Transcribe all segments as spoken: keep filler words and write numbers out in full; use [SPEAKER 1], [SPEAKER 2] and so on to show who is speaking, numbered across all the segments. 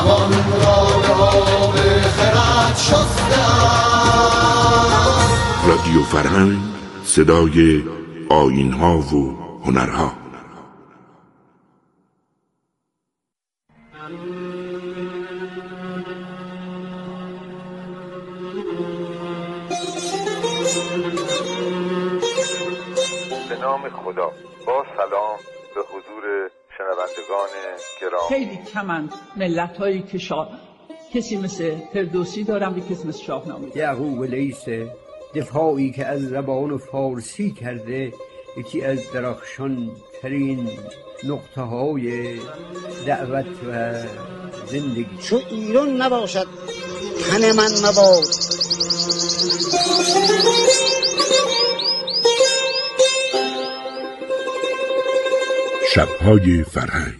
[SPEAKER 1] جهان را به آب خرد شسته است.
[SPEAKER 2] رادیو فرهنگ، صدای آیین‌ها و هنرها.
[SPEAKER 3] به نام خدا. با سلام به حضور شنوندگان گرامی.
[SPEAKER 4] خیلی کمند ملت هایی که شاه کسی مثل فردوسی دارم و کسی مثل شاهنامه.
[SPEAKER 5] یعقوب لیث دفاعی که از زبان فارسی کرده یکی از درخشان ترین نقطه های دعوت و زندگی.
[SPEAKER 6] چو ایران نباشد تن من مباد.
[SPEAKER 2] شب‌های فرهنگ.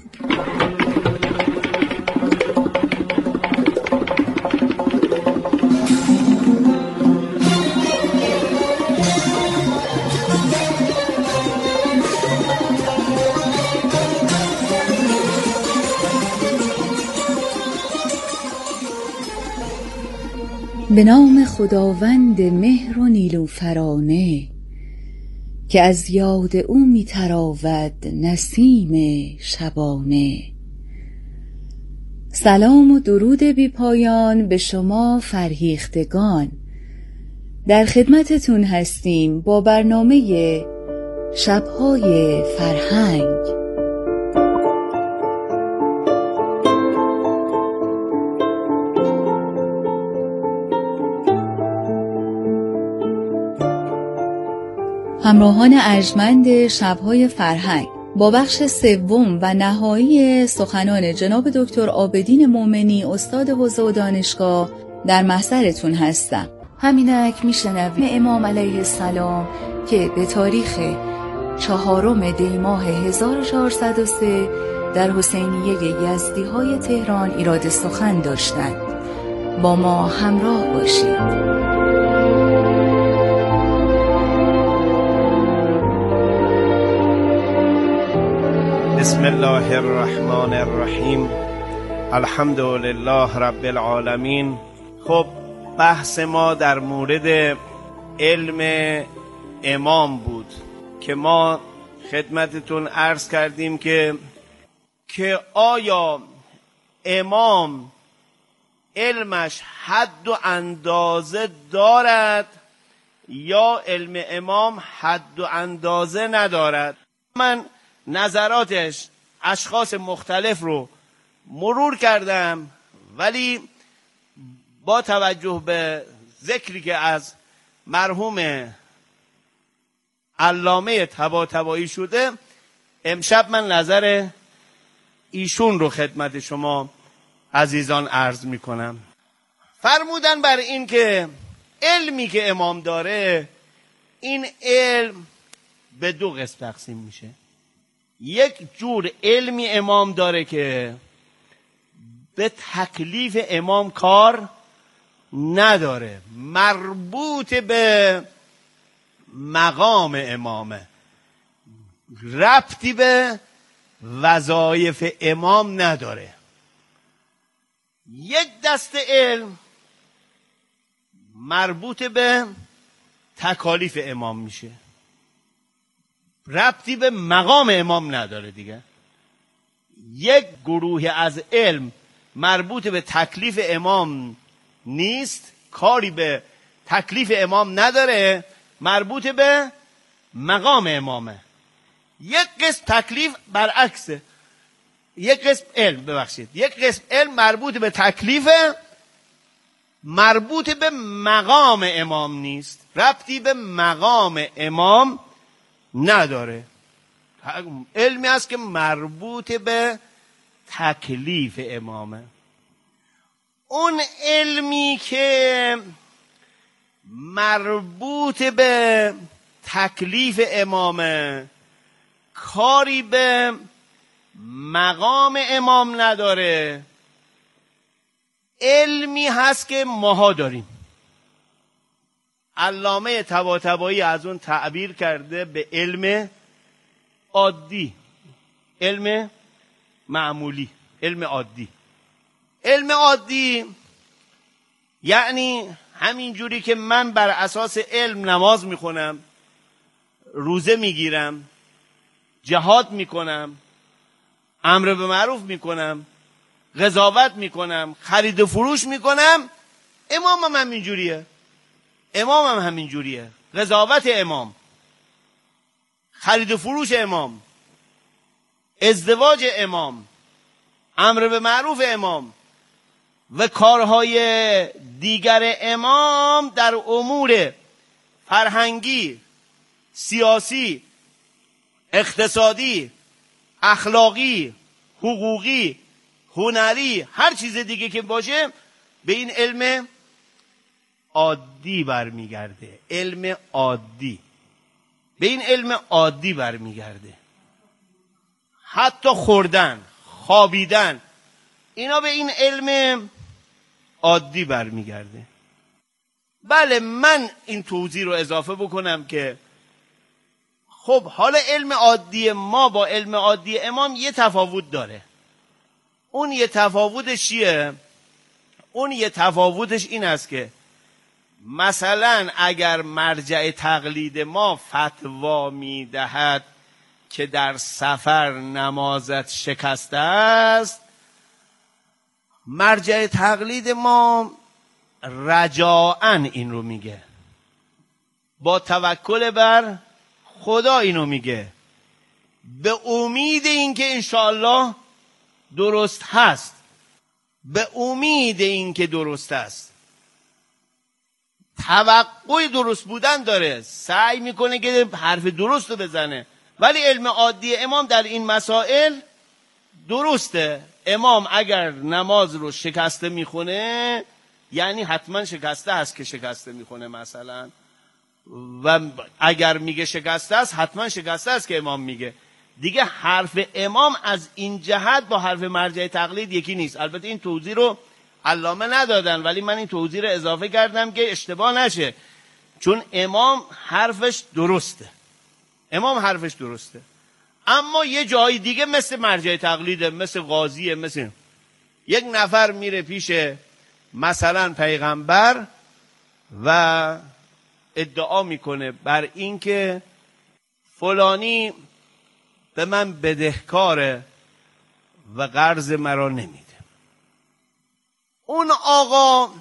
[SPEAKER 7] به نام خداوند مهر و نیلوفرانه که از یاد او می تراود نسیم شبانه. سلام و درود بی پایان به شما فرهیختگان. در خدمتتون هستیم با برنامه شب‌های فرهنگ. همراهان ارجمند شب‌های فرهنگ، با بخش سوم و نهایی سخنان جناب دکتر عابدین مومنی استاد حوزه و دانشگاه در محضرتون هستم. همینک میشنویم امام علیه السلام که به تاریخ چهارم دی ماه هزار و چهارصد و سه در حسینیه یزدی های تهران ایراد سخن داشتند. با ما همراه باشید.
[SPEAKER 8] بسم الله الرحمن الرحیم. الحمد لله رب العالمین. خب بحث ما در مورد علم امام بود که ما خدمتتون عرض کردیم که که آیا امام علمش حد و اندازه دارد یا علم امام حد و اندازه ندارد. من نظراتش اشخاص مختلف رو مرور کردم، ولی با توجه به ذکری که از مرحوم علامه طباطبایی شده، امشب من نظر ایشون رو خدمت شما عزیزان عرض می کنم. فرمودن بر این که علمی که امام داره، این علم به دو قسم تقسیم میشه. یک جور علمی امام داره که به تکلیف امام کار نداره، مربوط به مقام امامه، ربطی به وظایف امام نداره. یک دسته علم مربوط به تکالیف امام میشه، ربطی به مقام امام نداره دیگه. یک گروه از علم مربوط به تکلیف امام نیست، کاری به تکلیف امام نداره، مربوط به مقام امامه. یک قسم تکلیف برعکسه، یک قسم علم ببخشید یک قسم علم مربوط به تکلیف، مربوط به مقام امام نیست، ربطی به مقام امام نداره. علمی است که مربوط به تکلیف امامه. اون علمی که مربوط به تکلیف امامه، کاری به مقام امام نداره، علمی هست که ماها داریم. علامه طباطبایی از اون تعبیر کرده به علم عادی، علم معمولی، علم عادی. علم عادی یعنی همین جوری که من بر اساس علم نماز میخونم، روزه میگیرم، جهاد میکنم، امر به معروف میکنم، قضاوت میکنم، خرید و فروش میکنم، امام هم همین جوریه. امام هم همین جوریه. قضاوت امام، خرید و فروش امام، ازدواج امام، امر به معروف امام و کارهای دیگر امام در امور فرهنگی، سیاسی، اقتصادی، اخلاقی، حقوقی، هنری، هر چیز دیگه که باشه به این علم عادی برمیگرده. علم عادی به این علم عادی برمیگرده. حتی خوردن، خوابیدن، اینا به این علم عادی برمیگرده. بله، من این توضیح رو اضافه بکنم که خب حالا علم عادی ما با علم عادی امام یه تفاوت داره. اون یه تفاوتش چیه؟ اون یه تفاوتش این است که مثلا اگر مرجع تقلید ما فتوا میدهد که در سفر نمازت شکسته است، مرجع تقلید ما رجاءً این رو میگه، با توکل بر خدا اینو میگه، به امید اینکه انشاءالله درست هست، به امید اینکه درست است، توقع درست بودن داره، سعی میکنه که حرف درست رو بزنه. ولی علم عادی امام در این مسائل درسته. امام اگر نماز رو شکسته میخونه یعنی حتما شکسته هست که شکسته میخونه مثلا، و اگر میگه شکسته است حتما شکسته است که امام میگه. دیگه حرف امام از این جهت با حرف مرجع تقلید یکی نیست. البته این توضیح رو علامه ندادن ولی من این توضیح رو اضافه کردم که اشتباه نشه، چون امام حرفش درسته. امام حرفش درسته، اما یه جای دیگه مثل مرجع تقلیده، مثل قاضیه، مثل یک نفر میره پیش مثلا پیغمبر و ادعا میکنه بر این که فلانی به من بدهکاره و قرض مرا نمیده. اون آقا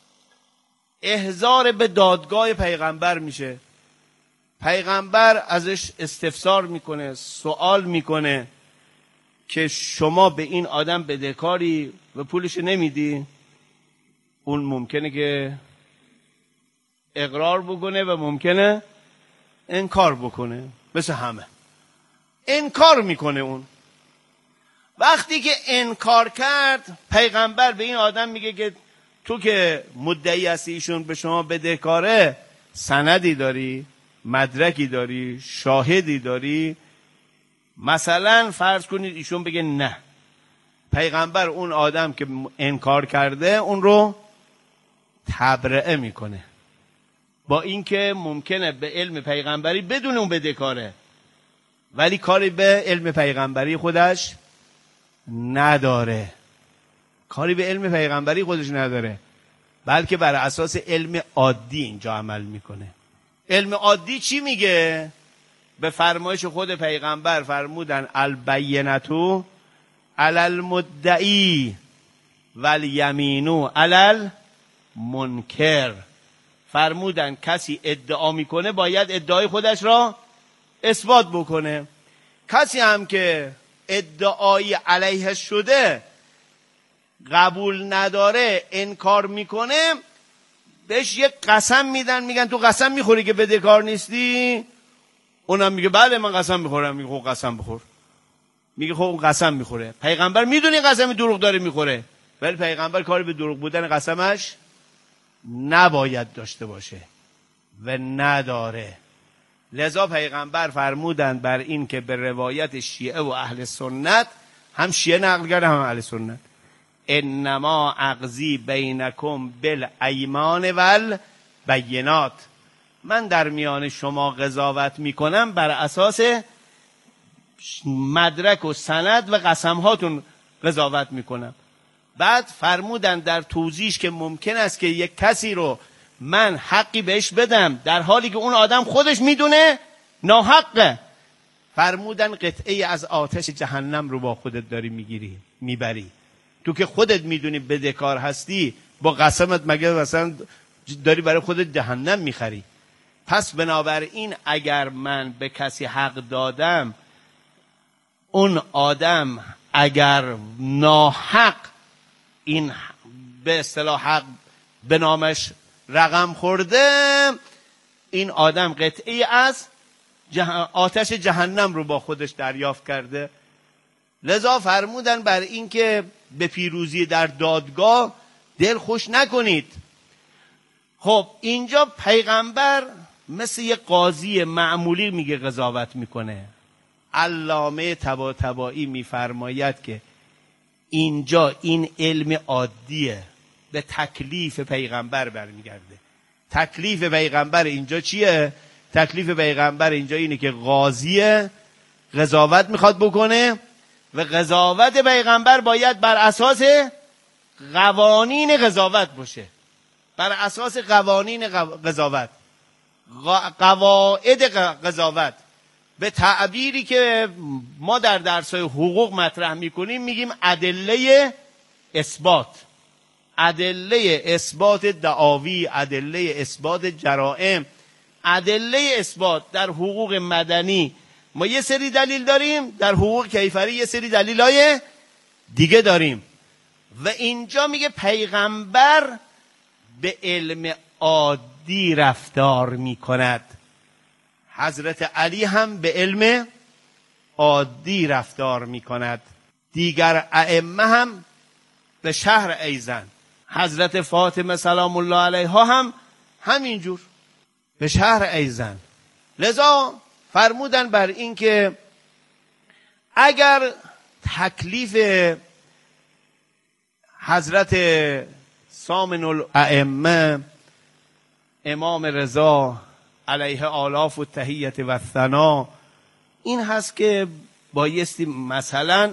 [SPEAKER 8] احضار به دادگاه پیغمبر میشه، پیغمبر ازش استفسار میکنه، سوال میکنه که شما به این آدم بدهکاری و پولش نمیدی؟ اون ممکنه که اقرار بکنه و ممکنه انکار بکنه، مثل همه انکار میکنه. اون وقتی که انکار کرد پیغمبر به این آدم میگه که تو که مدعی هستی ایشون به شما بدهکاره، سندی داری؟ مدرکی داری؟ شاهدی داری؟ مثلا فرض کنید ایشون بگه نه. پیغمبر اون آدم که انکار کرده اون رو تبرئه میکنه، با اینکه ممکنه به علم پیغمبری بدون اون بدهکاره ولی کاری به علم پیغمبری خودش نداره. کاری به علم پیغمبری خودش نداره، بلکه بر اساس علم عادی اینجا عمل میکنه. علم عادی چی میگه؟ به فرمایش خود پیغمبر فرمودن البینتو علی المدعی والیمینو علی المنکر. فرمودن کسی ادعا میکنه باید ادعای خودش را اثبات بکنه. کسی هم که ادعایی علیه شده قبول نداره، انکار میکنه، بهش یک قسم میدن، میگن تو قسم میخوری که بدهکار نیستی؟ اونم میگه بله من قسم میخورم. میگه خب قسم بخور. میگه خب اون قسم میخوره. پیغمبر میدونی قسم دروغ داره میخوره، ولی پیغمبر کاری به دروغ بودن قسمش نباید داشته باشه و نداره. لذا پیغمبر فرمودن بر این که به روایت شیعه و اهل سنت، هم شیعه نقل کرده هم اهل سنت، انما اقضی بینکم بالایمان والبینات، من در میان شما قضاوت میکنم بر اساس مدرک و سند و قسم هاتون قضاوت میکنم. بعد فرمودن در توضیحش که ممکن است که یک کسی رو من حقی بهش بدم در حالی که اون آدم خودش میدونه ناحقه، فرمودن قطعه از آتش جهنم رو با خودت داری میگیری میبری. تو که خودت میدونی بدهکار هستی، با قسمت مگه مثلا داری برای خودت جهنم میخری؟ پس بنابراین اگر من به کسی حق دادم، اون آدم اگر ناحق این به اصطلاح حق به نامش رقم خورده، این آدم قطعی از جه... آتش جهنم رو با خودش دریافت کرده. لذا فرمودن بر این که به پیروزی در دادگاه دل خوش نکنید. خب اینجا پیغمبر مثل یه قاضی معمولی میگه قضاوت میکنه. علامه طباطبایی میفرماید که اینجا این علم عادیه، به تکلیف پیغمبر برمیگرده. تکلیف پیغمبر اینجا چیه؟ تکلیف پیغمبر اینجا اینه که قاضیه، قضاوت میخواد بکنه و قضاوت پیغمبر باید بر اساس قوانین قضاوت باشه، بر اساس قوانین قضاوت، قواعد قضاوت. به تعبیری که ما در درس‌های حقوق مطرح میکنیم میگیم ادله اثبات، ادله اثبات دعاوی، ادله اثبات جرائم، ادله اثبات. در حقوق مدنی ما یه سری دلیل داریم، در حقوق کیفری یه سری دلیلای دیگه داریم. و اینجا میگه پیغمبر به علم عادی رفتار میکند، حضرت علی هم به علم عادی رفتار میکند، دیگر ائمه هم به شهر ایزن، حضرت فاطمه سلام الله علیها هم همینجور به شهر ایزن. لذا فرمودن بر این که اگر تکلیف حضرت سامن الائمه امام رضا علیه آلاف و تحیت و ثنا این هست که بایستی مثلا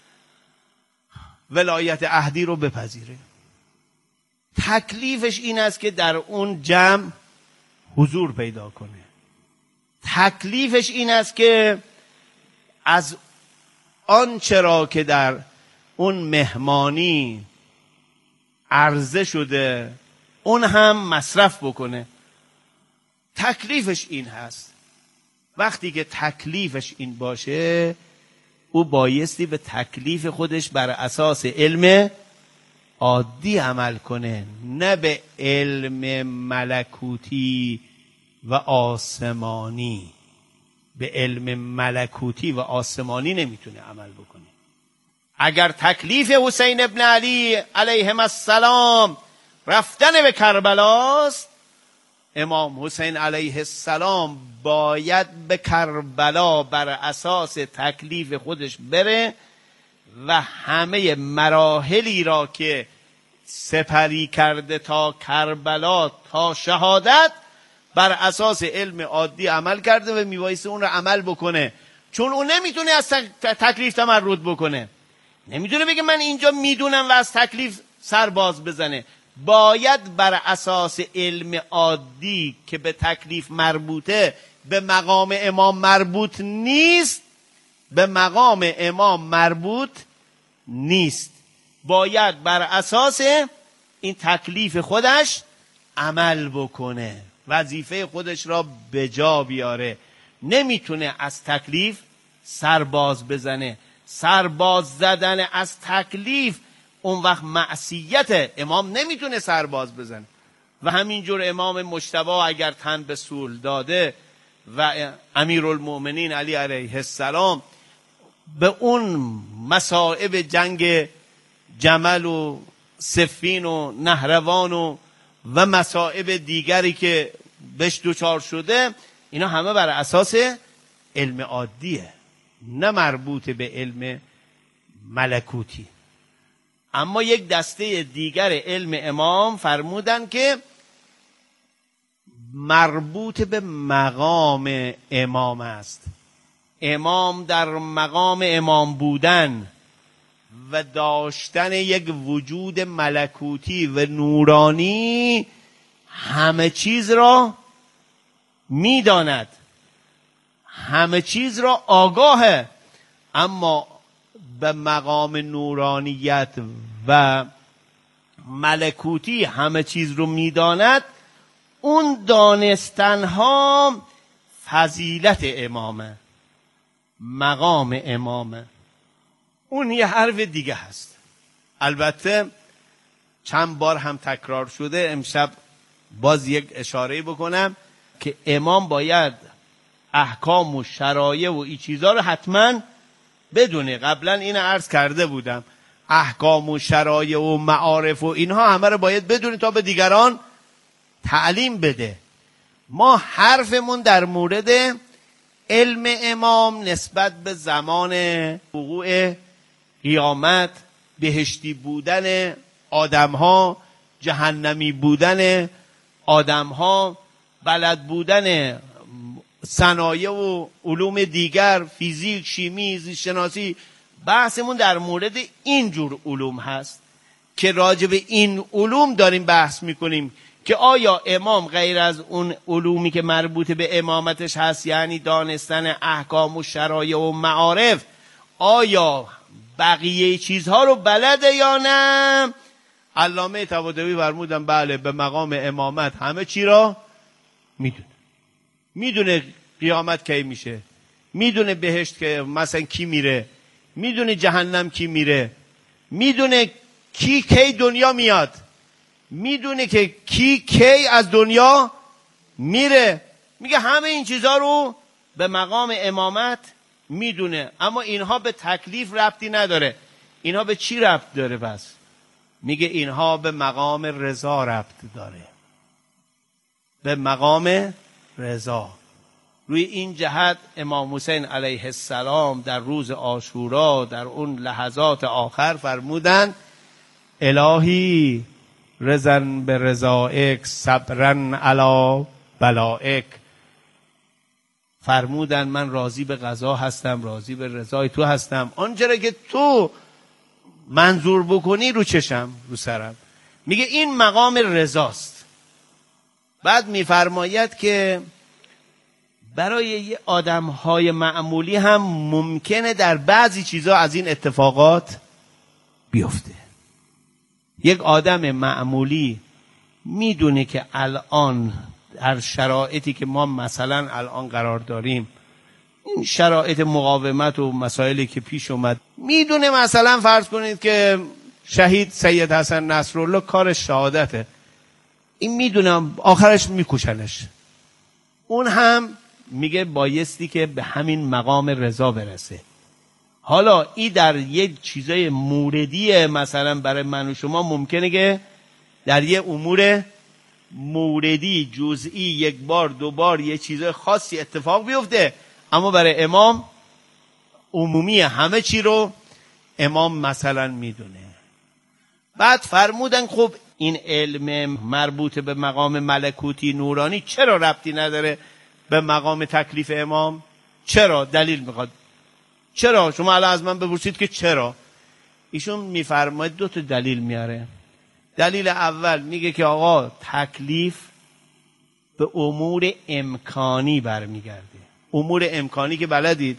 [SPEAKER 8] ولایت عهدی رو بپذیره، تکلیفش این است که در اون جمع حضور پیدا کنه، تکلیفش این است که از آن چرا که در اون مهمانی عرضه شده اون هم مصرف بکنه. تکلیفش این هست. وقتی که تکلیفش این باشه، او بایستی به تکلیف خودش بر اساس علم عادی عمل کنه، نه به علم ملکوتی و آسمانی. به علم ملکوتی و آسمانی نمیتونه عمل بکنه. اگر تکلیف حسین ابن علی علیهم السلام رفتن به کربلاست، امام حسین علیه السلام باید به کربلا بر اساس تکلیف خودش بره و همه مراحلی را که سپری کرده تا کربلا تا شهادت بر اساس علم عادی عمل کرده و میبایسته اون را عمل بکنه، چون اون نمیتونه از تکلیف تمرد بکنه، نمیتونه بگه من اینجا میدونم و از تکلیف سر باز بزنه. باید بر اساس علم عادی که به تکلیف مربوطه، به مقام امام مربوط نیست، به مقام امام مربوط نیست، باید بر اساس این تکلیف خودش عمل بکنه، وظیفه خودش را به جا بیاره. نمیتونه از تکلیف سرباز بزنه. سرباز زدن از تکلیف اون وقت معصیت. امام نمیتونه سرباز بزنه. و همینجور امام مجتبی اگر تن به صلح داده و امیرالمؤمنین علی علیه السلام به اون مصائب جنگ جمل و صفین و نهروان و و مصائب دیگری که بهش دوچار شده، اینا همه بر اساس علم عادیه، نه مربوط به علم ملکوتی. اما یک دسته دیگر علم امام فرمودن که مربوط به مقام امام است. امام در مقام امام بودن و داشتن یک وجود ملکوتی و نورانی همه چیز را میداند، همه چیز را آگاهه، اما به مقام نورانیت و ملکوتی همه چیز رو میداند. اون دانستنها فضیلت امامه، مقام امامه. اون یه حرف دیگه هست، البته چند بار هم تکرار شده، امشب باز یک اشاره بکنم که امام باید احکام و شرایع و این چیزا رو حتما بدونه. قبلا این عرض کرده بودم، احکام و شرایع و معارف و اینها همه رو باید بدونه تا به دیگران تعلیم بده. ما حرفمون در مورد علم امام نسبت به زمان وقوع قیامت، بهشتی بودن آدم‌ها، جهنمی بودن آدم‌ها، بلد بودن صنایع و علوم دیگر، فیزیک، شیمی، زیست‌شناسی، بحثمون در مورد این جور علوم هست که راجع به این علوم داریم بحث میکنیم که آیا امام غیر از اون علومی که مربوط به امامتش هست، یعنی دانستن احکام و شرایع و معارف، آیا بقیه چیزها رو بلده یا نه؟ علامه طباطبایی فرمودن بله، به مقام امامت همه چی را میدونه. میدونه قیامت کی میشه، میدونه بهشت که مثلا کی میره، میدونه جهنم کی میره، میدونه کی کی دنیا میاد، میدونه که کی کی از دنیا میره. میگه همه این چیزها رو به مقام امامت میدونه، اما اینها به تکلیف ربطی نداره. اینها به چی ربط داره پس؟ میگه اینها به مقام رضا ربط داره، به مقام رضا. روی این جهت امام حسین علیه السلام در روز عاشورا در اون لحظات آخر فرمودن الهی رضن به رضایک صبرن علی بلایک. فرمودن من راضی به قضا هستم، راضی به رضای تو هستم، آنچه که تو منظور بکنی رو چشم رو سرم. میگه این مقام رضاست. بعد میفرماید که برای یه آدم‌های معمولی هم ممکنه در بعضی چیزا از این اتفاقات بیفته. یک آدم معمولی میدونه که الان در شرایطی که ما مثلا الان قرار داریم، این شرایط مقاومت و مسائلی که پیش اومد، میدونه مثلا فرض کنید که شهید سید حسن نصرالله کارش شهادته، این میدونم آخرش میکشنش. اون هم میگه بایستی که به همین مقام رضا برسه. حالا این در یک چیزای موردیه، مثلا برای من و شما ممکنه که در یه امور موردی جزئی یک بار دو بار یه چیز خاصی اتفاق بیفته، اما برای امام عمومی همه چی رو امام مثلا میدونه. بعد فرمودن خب این علم مربوط به مقام ملکوتی نورانی چرا ربطی نداره به مقام تکلیف امام؟ چرا؟ دلیل میخواد. چرا؟ شما الان از من بپرسید که چرا؟ ایشون میفرماید دو تا دلیل میاره. دلیل اول میگه که آقا تکلیف به امور امکانی برمیگرده. امور امکانی که بلدید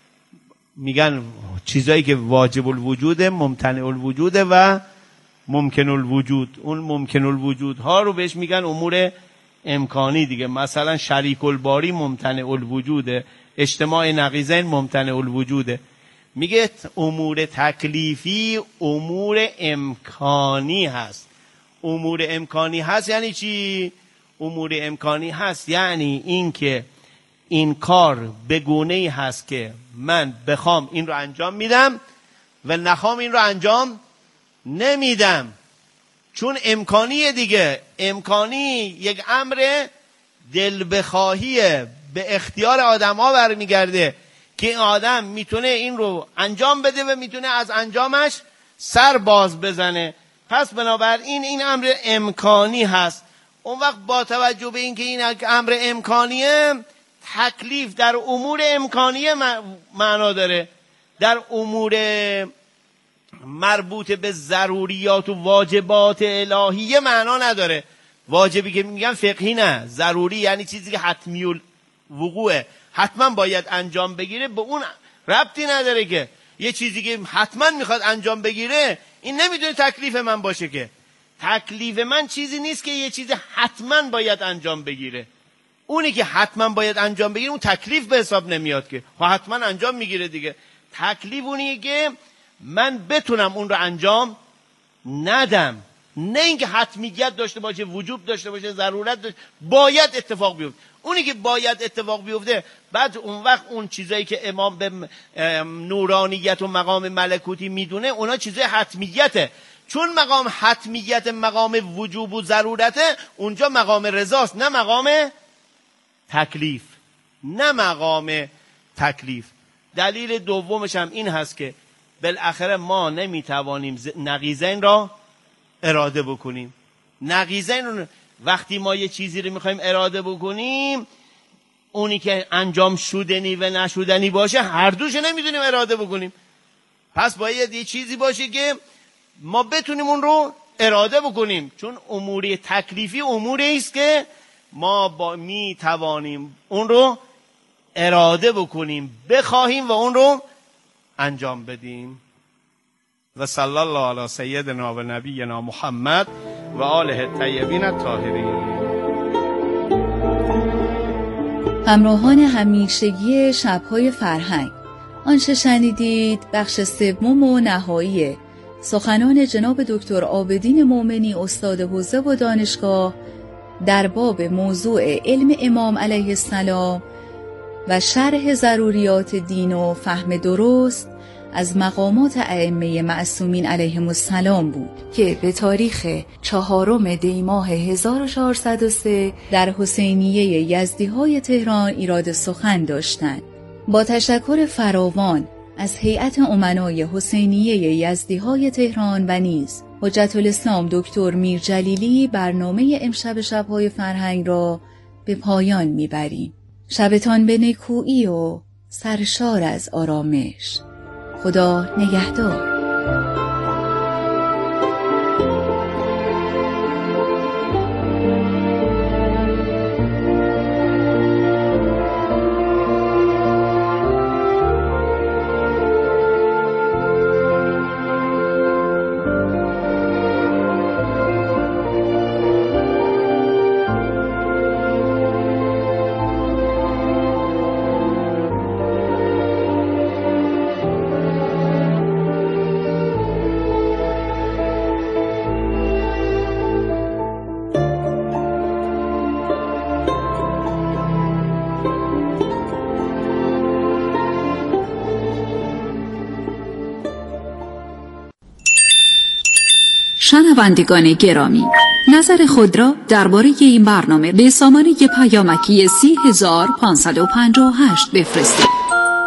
[SPEAKER 8] میگن چیزایی که واجب الوجود، ممتنع الوجود و ممکن الوجود. اون ممکن الوجود ها رو بهش میگن امور امکانی دیگه. مثلا شریک الباری ممتنع الوجوده، اجتماع نقیضین ممتنع الوجوده. میگه امور تکلیفی امور امکانی هست. امور امکانی هست یعنی چی؟ امور امکانی هست یعنی این که این کار به گونه‌ای هست که من بخوام این رو انجام میدم و نخوام این رو انجام نمیدم، چون امکانیه دیگه. امکانی یک امر دل بخواهیه، به اختیار آدم ها برمیگرده که این آدم میتونه این رو انجام بده و میتونه از انجامش سر باز بزنه. پس بنابراین این امر امکانی هست. اون وقت با توجه به این که این امر امکانیه، تکلیف در امور امکانیه معنا داره. در امور مربوط به ضروریات و واجبات الهیه معنا نداره. واجبی که میگن فقهی نه، ضروری یعنی چیزی که حتمی الوقوعه، حتما باید انجام بگیره، به اون ربطی نداره. که یه چیزی که حتما میخواد انجام بگیره این نمیدونه تکلیف من باشه. که تکلیف من چیزی نیست که یه چیزی حتما باید انجام بگیره. اونی که حتما باید انجام بگیره اون تکلیف به حساب نمیاد، که حتما انجام میگیره دیگه. تکلیف اونیه که من بتونم اون رو انجام ندم، نه اینکه حتمیت داشته باشه، وجوب داشته باشه، ضرورت داشته، باید اتفاق بیفته. اونی که باید اتفاق بیفته، بعد اون وقت اون چیزایی که امام به نورانیت و مقام ملکوتی میدونه اونا چیزای حتمیته. چون مقام حتمیت مقام وجوب و ضرورته، اونجا مقام رضاست، نه مقام تکلیف، نه مقام تکلیف. دلیل دومش هم این هست که بالاخره ما نمیتوانیم نقیضین را اراده بکنیم. نقیضین رو وقتی ما یه چیزی رو میخوایم اراده بکنیم، اونی که انجام شدنی و نشدنی باشه هر دوش نمیتونیم اراده بکنیم. پس باید یه چیزی باشه که ما بتونیم اون رو اراده بکنیم، چون امور تکلیفی اموری است که ما با می توانیم اون رو اراده بکنیم، بخواهیم و اون رو انجام بدیم. و صلی الله علی سیدنا و نبینا محمد و آله الطیبین الطاهرین.
[SPEAKER 7] همراهان همیشگی شب‌های فرهنگ، آنچه شنیدید بخش سوم و نهایی سخنان جناب دکتر عابدین مومنی استاد حوزه و دانشگاه در باب موضوع علم امام علیه السلام و شرح ضروریات دین و فهم درست از مقامات ائمه معصومین علیهم السلام بود که به تاریخ چهارم دی ماه هزار و چهارصد و سه در حسینیه یزدیهای تهران ایراد سخن داشتند. با تشکر فراوان از هیئت امنای حسینیه یزدیهای تهران و نیز حجت الاسلام دکتر میرجلیلی، برنامه امشب شب‌های فرهنگ را به پایان میبریم. شبتان به نیکویی و سرشار از آرامش. خدا نگهدار.
[SPEAKER 9] شنوندگان گرامی، نظر خود را درباره این برنامه به سامانه پیامکی سی هزار پانصد و پنجاه و هشت بفرستید.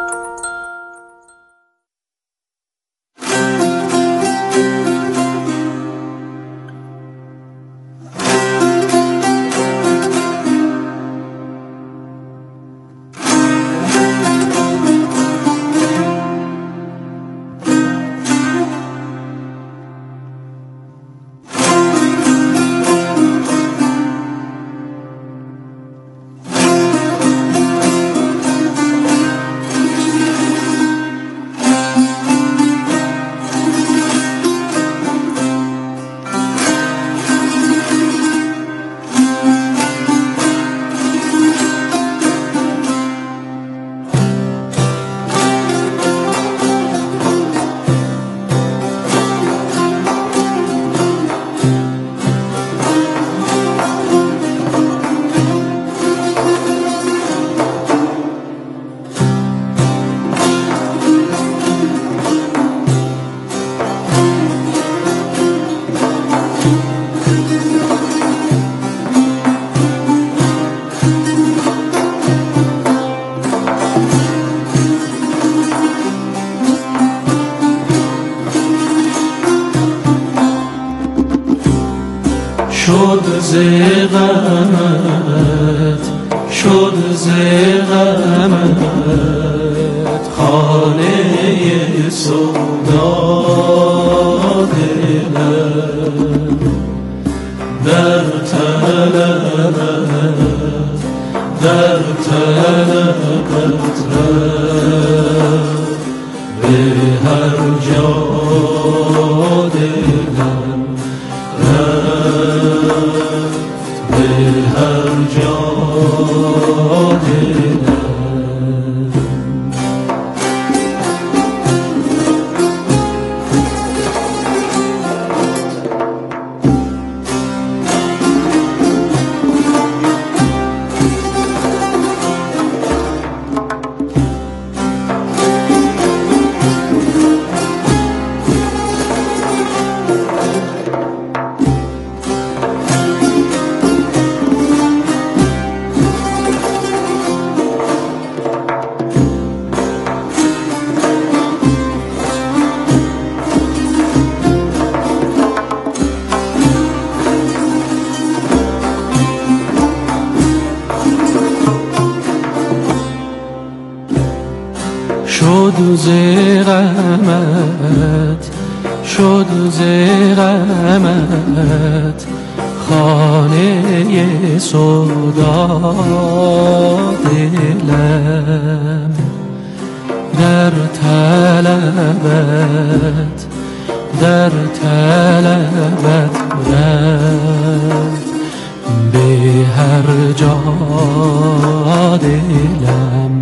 [SPEAKER 10] شد ز غمت شد ز غمت خانه سودا دلم در طلبت در طلبت رفت به هر جا دلم رفت به هر جا دلم. شد ز غمت شد ز غمت خانه سودا دلم در طلبت در طلبت رفت به هر جا دلم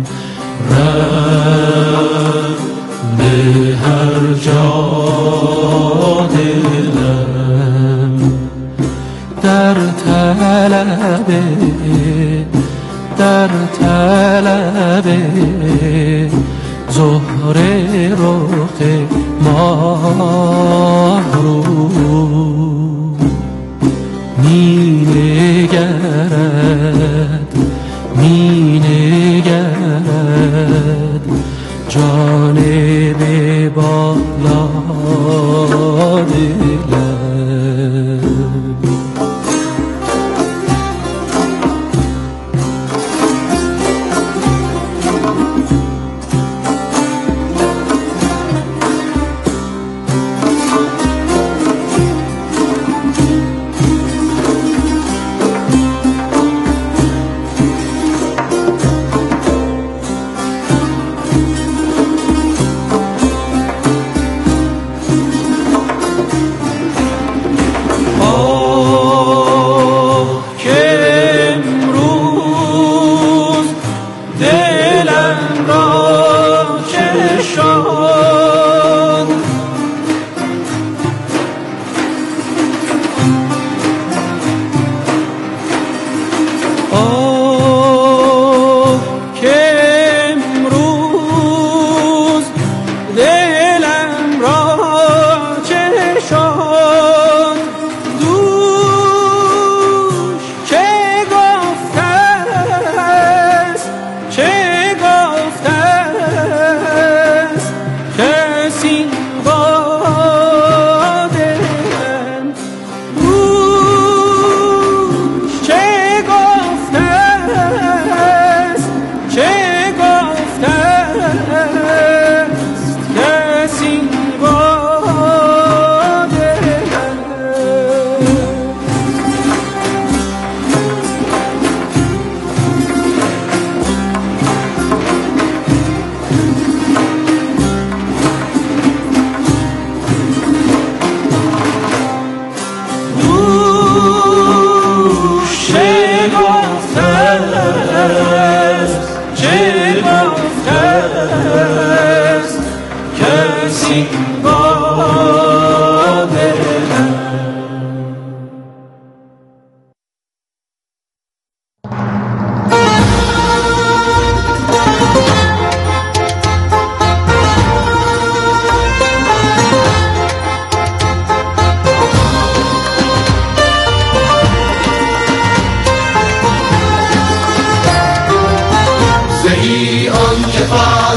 [SPEAKER 10] رفت به هر جا دلم در طلب در طلب زهر رخ ماه رو می نگرد می نگرد جانب بالا دلم.
[SPEAKER 1] زهی آن که